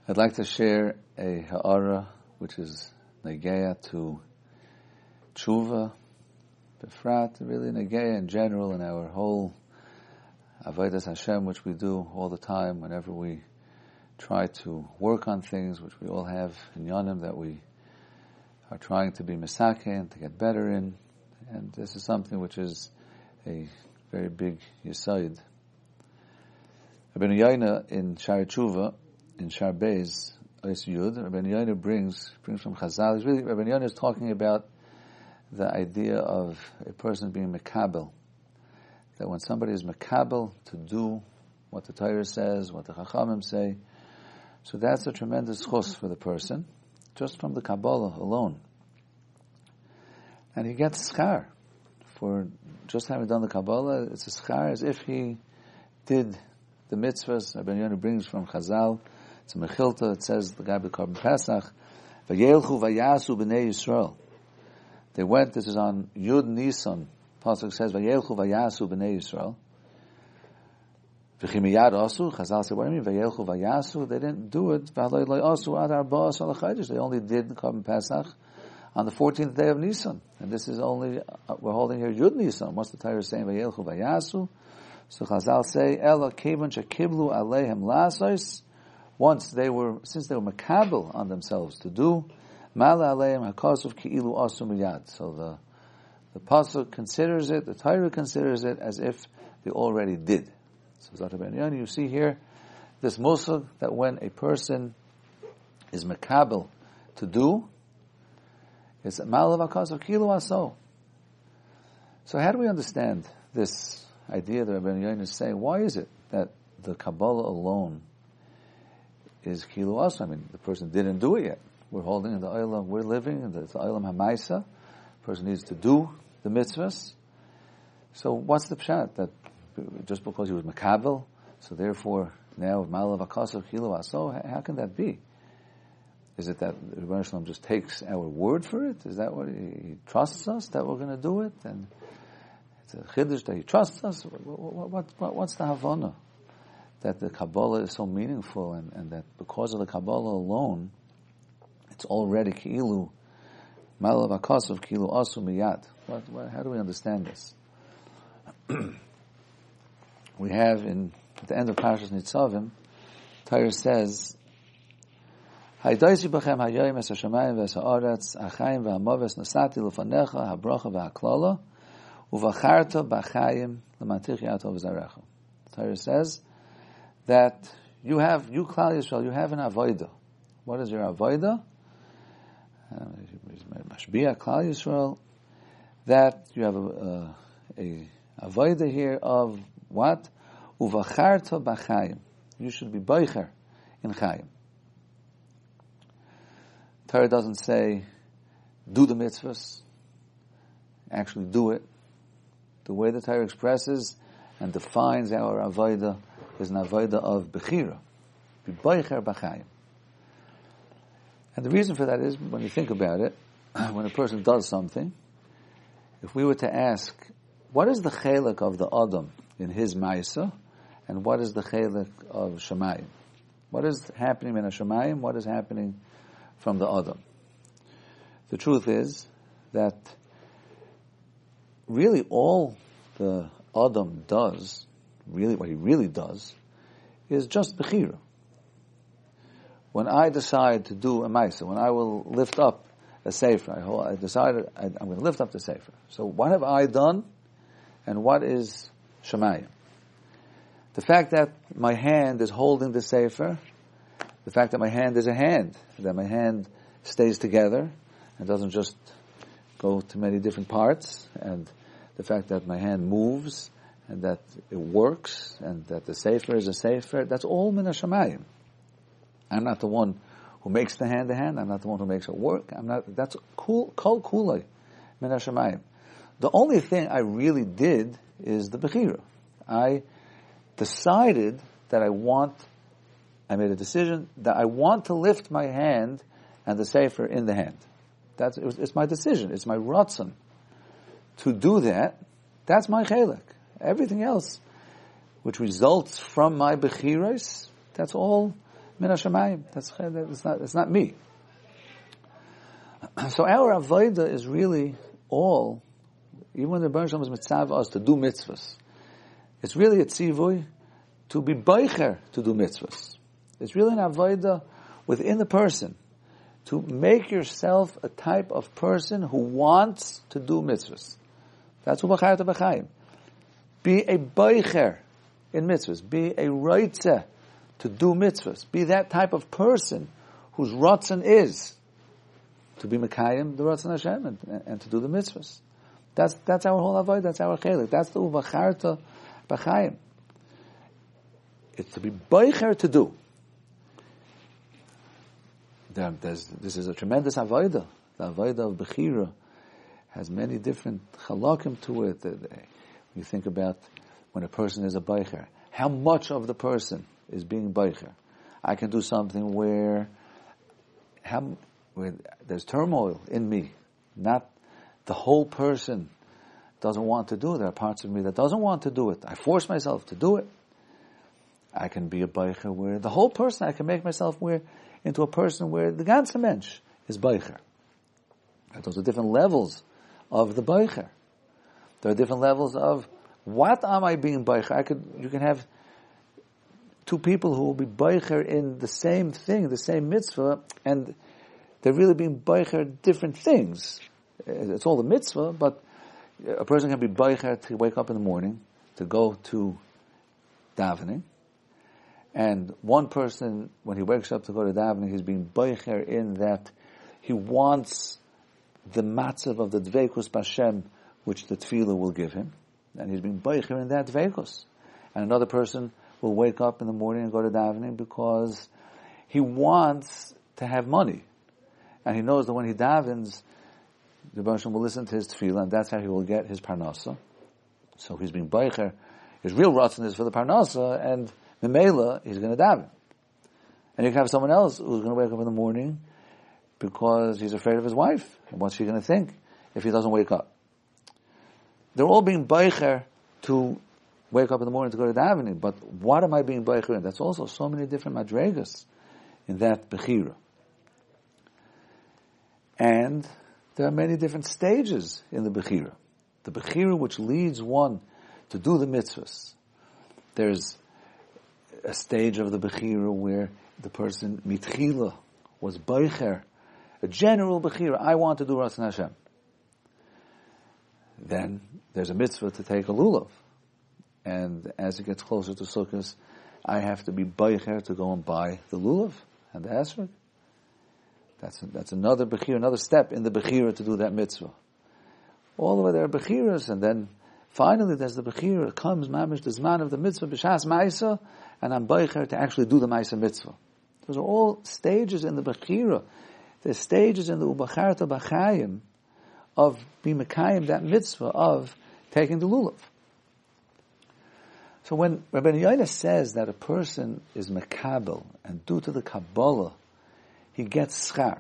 I'd like to share a ha'ara which is negeya to tshuva, befrat, really negeya in general in our whole avodas Hashem, which we do all the time whenever we try to work on things which we all have in Yonim that we are trying to be misake and to get better in. And this is something which is a very big yesod. Rabbeinu Yoina in Shar Tshuva, in Shar Beis, Ois Yud, Rabbeinu Yoina brings from Chazal. Rabbeinu Yoina is talking about the idea of a person being mekabel. That when somebody is mekabel to do what the Torah says, what the Chachamim say, so that's a tremendous chus for the person, just from the Kabbalah alone. And he gets schar for just having done the Kabbalah. It's a schar as if he did the mitzvahs. Rabbeinu Yoina brings from Chazal. It's a mechilta. It says the guy Korban Pesach, Vayelchu vayasu b'nei Yisrael. They went. This is on Yud Nisan. Pasuk says Vayelchu vayasu b'nei Yisrael. V'chimiyad asu. Chazal said, what do you mean Vayelchu vayasu? They didn't do it. V'aloi loy asu ad arba'as al chaydish. They only did the Korban Pesach on the 14th day of Nisan. And this is only we're holding here Yud Nisan. What's the Torah saying? Vayelchu vayasu. So Chazal say Ela kevon shekiblu aleihem lasos. Since they were makabel on themselves to do, Mala aleim hakosuf ki'ilu asu miyad. So the pasuk considers it, the Torah considers it as if they already did. So Zata Ben Yoni, you see here this musag that when a person is makabel to do, it's Mala hakosuf ki'ilu asu. So how do we understand this idea that Rabbeinu Yoina is saying? Why is it that the Kabbalah alone is kilu asu? I mean, the person didn't do it yet. We're holding in the Olam, we're living in the Olam HaMaisa. The person needs to do the mitzvahs. So what's the pshat? That just because he was makabel, so therefore now Malav HaKasav kilu asu, how can that be? Is it that Rebbeinu Shalom just takes our word for it? Is that what he trusts us that we're going to do it? And it's a chiddush that he trusts us? What's the Havana? That the Kabbalah is so meaningful and that because of the Kabbalah alone, it's already ki'ilu, malav akasav ki'ilu asu miyad. How do we understand this? We have at the end of Parashas Nitzavim, Torah says, Haydaisi b'chem hayoyim es hashamayim v'es ha'aretz, achayim v'hamaves nasati l'fanecha, habracha v'haklala, uvacharta b'achayim l'mantich yato v'zarecha. Torah says that you Klal Yisrael, you have an avodah. What is your avodah? Mashbiach Klal Yisrael. That you have a avodah here of what? Uvacharta b'chayim. You should be boicher in chayim. Torah doesn't say do the mitzvahs. Actually do it. The way the Torah expresses and defines our avodah is an avodah of bechira, be boicher b'chayim. And the reason for that is, when you think about it, when a person does something, if we were to ask, what is the chelek of the Adam in his ma'isa, and what is the chelek of Shemayim? What is happening in a Shemayim? What is happening from the Adam? The truth is that really all the Adam does, really, what he really does, is just bechira. When I decide to do a ma'isa, when I will lift up a sefer, I decided I'm going to lift up the sefer. So what have I done, and what is shemayim? The fact that my hand is holding the sefer, the fact that my hand is a hand, that my hand stays together and doesn't just go to many different parts, and the fact that my hand moves, and that it works, and that the sefer is a sefer, that's all min hashamayim. I'm not the one who makes the hand a hand. I'm not the one who makes it work. That's kol kulay min hashamayim. The only thing I really did is the bechira. I decided that I made a decision that I want to lift my hand and the sefer in the hand. It's my decision. It's my ratzon to do that. That's my chelek. Everything else, which results from my bechiros, that's all Min hashamayim. It's not me. So our avodah is really all, even when the Rebbeinu Shalom is mitzav us to do mitzvahs, it's really a tzivui to be beicher to do mitzvahs. It's really an avodah within the person to make yourself a type of person who wants to do mitzvahs. That's what b'charta b'chaim. Be a beicher in mitzvahs. Be a reitzeh to do mitzvahs. Be that type of person whose ratzon is to be mekayim the ratzon Hashem and to do the mitzvahs. That's our whole avodah. That's our chelik. That's the b'charta b'chaim. It's to be beicher to do. This is a tremendous avodah. The avodah of bechira has many different chalakim to it. You think about when a person is a beicher, how much of the person is being beicher? I can do something where there's turmoil in me, not the whole person doesn't want to do it. There are parts of me that doesn't want to do it. I force myself to do it. I can be a beicher where the whole person, I can make myself into a person where the ganze Mensch is beicher. Those are different levels of the beicher. There are different levels of what am I being beicher. You can have two people who will be beicher in the same thing, the same mitzvah, and they're really being beicher different things. It's all the mitzvah, but a person can be beicher to wake up in the morning, to go to davening, and one person, when he wakes up to go to davening, he's being beicher in that he wants the matzav of the dveikus b'Hashem, which the tefillah will give him, and he's being beicher in that dveikus. And another person will wake up in the morning and go to davening because he wants to have money, and he knows that when he davens, the Rebbeinu Shalom will listen to his tefillah, and that's how he will get his parnasa. So he's being beicher. His real ratzon is for the parnasa, and Memela, he's going to daven. And you can have someone else who's going to wake up in the morning because he's afraid of his wife. And what's she going to think if he doesn't wake up? They're all being beicher to wake up in the morning to go to davening. But what am I being beicher in? That's also so many different madregas in that bechira. And there are many different stages in the bechira. The bechira which leads one to do the mitzvahs. There's a stage of the bechira where the person mitchila was beicher, a general bechira. I want to do Ratzon Hashem. Then there's a mitzvah to take a lulav, and as it gets closer to Sukkot, I have to be beicher to go and buy the lulav and the esrog. That's another bechira, another step in the bechira to do that mitzvah. All the way there are bechiras, and then finally there's the bechira. It comes mamish the zman of the mitzvah b'shas ma'isa, and I'm beicher to actually do the ma'isa mitzvah. Those are all stages in the bechira. There's stages in the ubacharta b'chayim of being mekayim that mitzvah of taking the lulav. So when Rabbi Yoina says that a person is mekabel, and due to the Kabbalah he gets schar,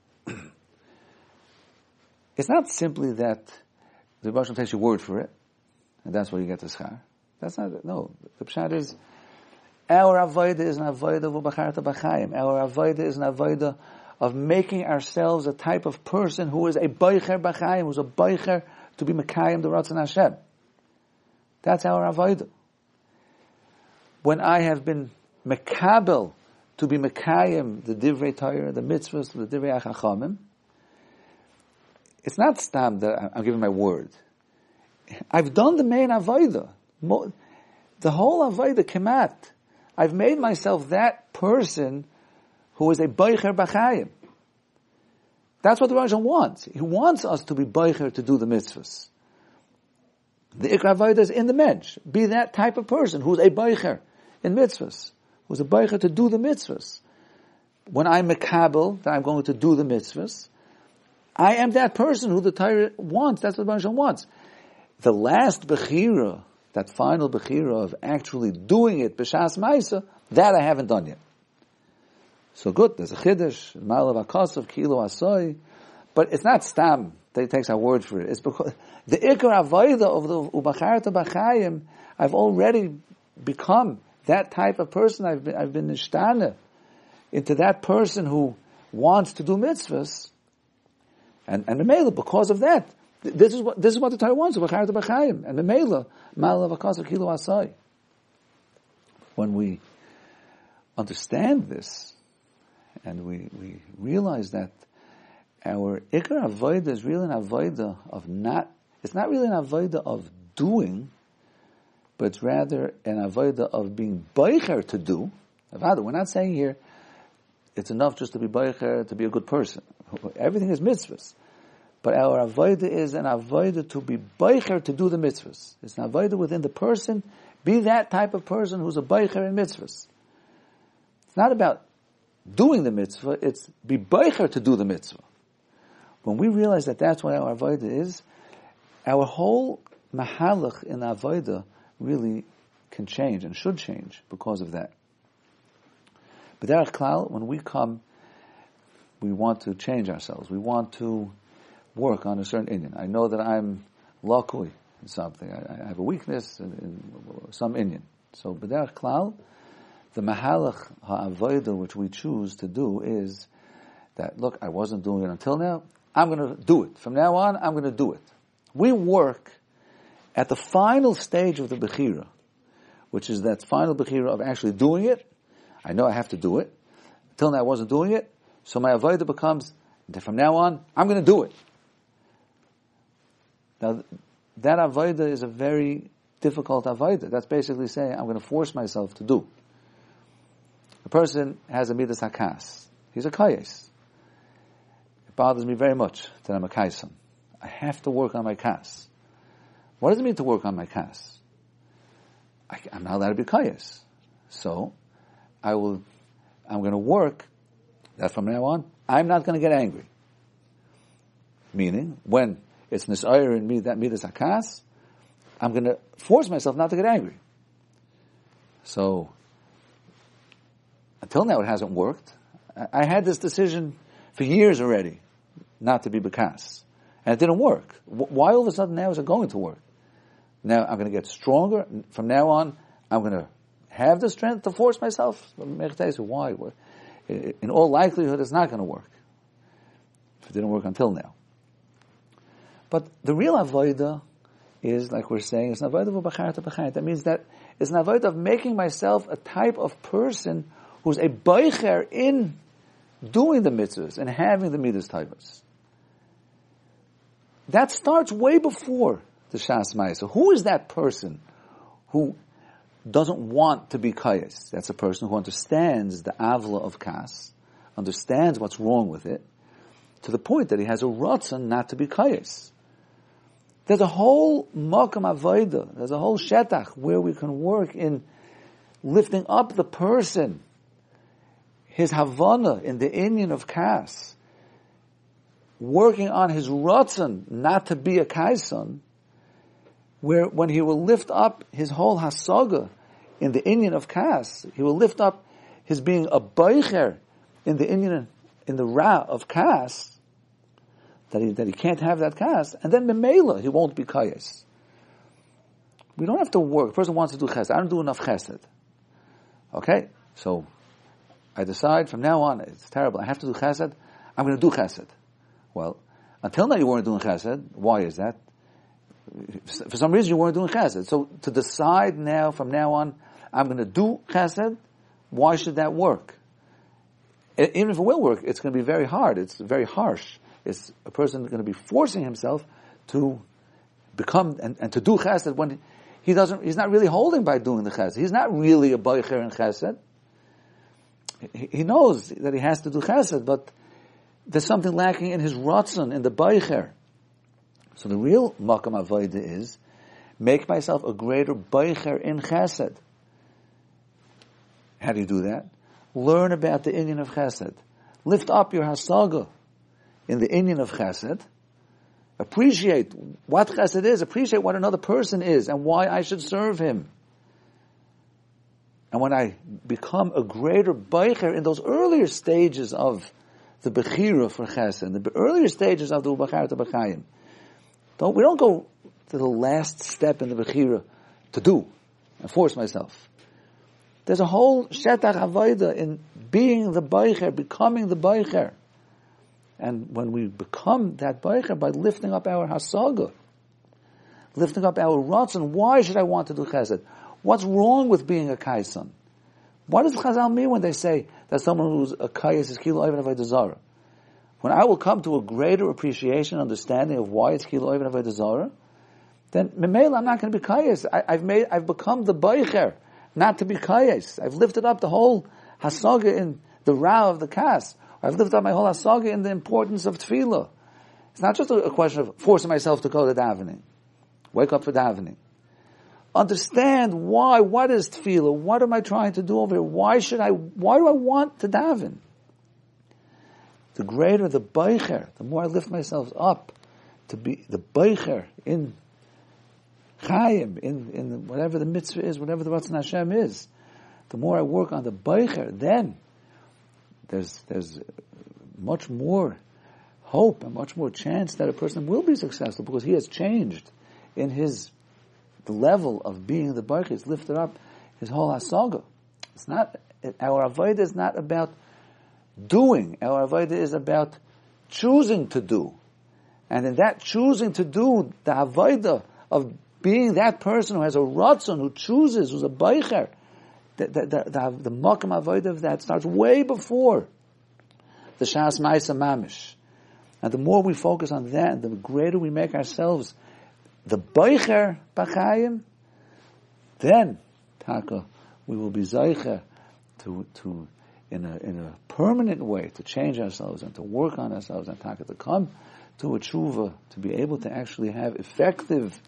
it's not simply that the Rebbe takes your word for it, and that's where you get the schar. That's not it. No. The pshat is, our avodah is an avodah of ubacharta b'chayim. Our avodah is an avodah of making ourselves a type of person who is a beicher b'chayim, who's a beicher to be mekayim the Ratzon Hashem. That's our avodah. When I have been mekabel to be mekayim the divrei Torah, the mitzvahs, the divrei achachamim, it's not stam that I'm giving my word. I've done the main avodah. The whole avodah kemat. I've made myself that person who is a beicher b'chayim. That's what the Rebbe wants. He wants us to be beicher to do the mitzvahs. The ikra avodah is in the mensch. Be that type of person who's a beicher in mitzvahs, who's a beicher to do the mitzvahs. When I'm mekabel, that I'm going to do the mitzvahs, I am that person who the Torah wants. That's what the Rebbe wants. The last bechira, that final bechira of actually doing it, b'shas ma'isa, that I haven't done yet. So good, there's a chiddush, ma'alav hakasav, kilo asoi, but it's not stam that he takes our word for it. It's because the ikar avodah of the ubacharta b'chayim, I've already become that type of person. I've been nishtana into that person who wants to do mitzvahs, and the Mela, because of that, this is what the Torah wants, and the Mela, when we understand this, and we realize that our Ikar Avodah is really an Avodah of it's not really an Avodah of doing, but it's rather an Avodah of being Beicher to do. We're not saying here it's enough just to be Beicher, to be a good person. Everything is mitzvahs. But our Avodah is an Avodah to be Beicher to do the mitzvahs. It's an Avodah within the person. Be that type of person who's a Beicher in mitzvahs. It's not about doing the mitzvah, it's be Beicher to do the mitzvah. When we realize that that's what our Avodah is, our whole Mahalach in Avodah really can change and should change because of that. But Derech Klal, when we come, we want to change ourselves. We want to work on a certain inyan. I know that I'm lucky in something. I have a weakness in some inyan. So B'derech Klal, the Mahalach HaAvodah which we choose to do is that, look, I wasn't doing it until now, I'm going to do it. From now on, I'm going to do it. We work at the final stage of the Bechira, which is that final Bechira of actually doing it. I know I have to do it. Until now I wasn't doing it. So my Avodah becomes, from now on, I'm going to do it. Now, that Avodah is a very difficult Avodah. That's basically saying, I'm going to force myself to do. A person has a Midas HaKas. He's a Kayes. It bothers me very much that I'm a Kaisan. I have to work on my Kas. What does it mean to work on my Kas? I'm not allowed to be Kayes. So, I'm going to work that from now on, I'm not going to get angry. Meaning, when it's Nisayr in me, that Midas HaKas, I'm going to force myself not to get angry. So, until now it hasn't worked. I had this decision for years already, not to be Bekas. And it didn't work. Why all of a sudden now is it going to work? Now I'm going to get stronger. From now on, I'm going to have the strength to force myself. Why? In all likelihood, it's not going to work. If it didn't work until now. But the real avodah is, like we're saying, it's an avodah of b'charta b'chayim. That means that it's an avodah of making myself a type of person who's a beicher in doing the mitzvahs and having the midas taivas. That starts way before the Shas Ma'aseh. Who is that person who doesn't want to be kayes? That's a person who understands the avla of kas, understands what's wrong with it, to the point that he has a ratzon not to be kayes. There's a whole makam avodah, there's a whole shetach where we can work in lifting up the person, his havana in the inyan of kas, working on his ratzon not to be a kaisan, where when he will lift up his whole hasaga in the inyan of kas, he will lift up his being a beicher in the inyan, in the ra of kas, that he can't have that kas, and then memela he won't be kayes. We don't have to work. A person wants to do chesed. I don't do enough chesed. Okay, so I decide from now on it's terrible. I have to do chesed. I'm going to do chesed. Well, until now you weren't doing chesed. Why is that? For some reason you weren't doing chesed. So to decide now, from now on, I'm going to do chesed, why should that work? Even if it will work, it's going to be very hard. It's very harsh. It's a person going to be forcing himself to become and to do chesed when he's not really holding by doing the chesed. He's not really a beicher in chesed. He knows that he has to do chesed, but there's something lacking in his ratzon, in the beicher. So the real makam avodah is make myself a greater beicher in chesed. How do you do that? Learn about the inyan of chesed. Lift up your hasaga in the inyan of chesed. Appreciate what chesed is. Appreciate what another person is and why I should serve him. And when I become a greater beicher in those earlier stages of the bechira for chesed, the earlier stages of the b'charta b'chayim, we don't go to the last step in the bechira to do and force myself. There's a whole shetach avodah in being the Beicher, becoming the Beicher. And when we become that Beicher by lifting up our Hasaga, lifting up our Ratzon, why should I want to do Chesed? What's wrong with being a Kaisan? What does Chazal mean when they say that someone who's a Kais is Kilo Oivin Avodah Zarah? When I will come to a greater appreciation, understanding of why it's Kilo Oivin Avodah Zarah, then Memela, I'm not going to be Kais. I've become the Beicher, not to be Kais. I've lifted up the whole Hasaga in the Ra of the Kas. I've lifted up my whole Hasaga in the importance of Tefillah. It's not just a question of forcing myself to go to davening. Wake up for davening. Understand why. What is Tefillah? What am I trying to do over here? Why do I want to daven? The greater the Beicher, the more I lift myself up to be the Beicher in Chaim, in whatever the mitzvah is, whatever the Ratzon Hashem is. The more I work on the Beicher, then there's much more hope and much more chance that a person will be successful because he has changed in the level of being the Beicher. He's lifted up his whole Hasaga. Our Avodah is not about doing. Our Avodah is about choosing to do. And in that choosing to do, the Avodah of being that person who has a Ratzon, who chooses, who's a Beicher, the Makam Avodah of that starts way before the Shas Ma'isa Mamish. And the more we focus on that, the greater we make ourselves the Beicher B'Chaim, then, Taka, we will be Zeicher to in a permanent way, to change ourselves and to work on ourselves and Taka, to come to a tshuva, to be able to actually have effective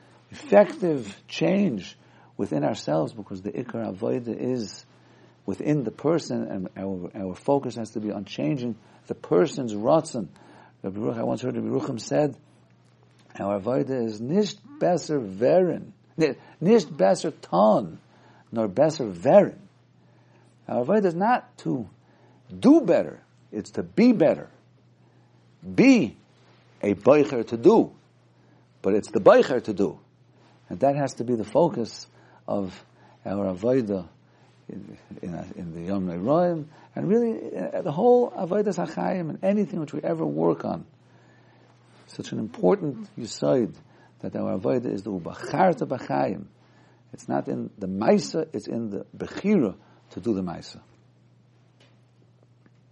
change within ourselves, because the Ikar Avodah is within the person, and our focus has to be on changing the person's Ratzon. I once heard Rabbi Rucham said, our Avodah is nicht besser verin, nicht besser ton, nor besser verin. Our Avodah is not to do better, it's to be better. Be a Beicher to do, but it's the Beicher to do. And that has to be the focus of our Avodah in the Yom Noraim, and really the whole Avodas HaChaim and anything which we ever work on. Such an important yesod that our Avodah is the Ubacharta B'Chaim. It's not in the Maisa, it's in the Bechira to do the Maisa.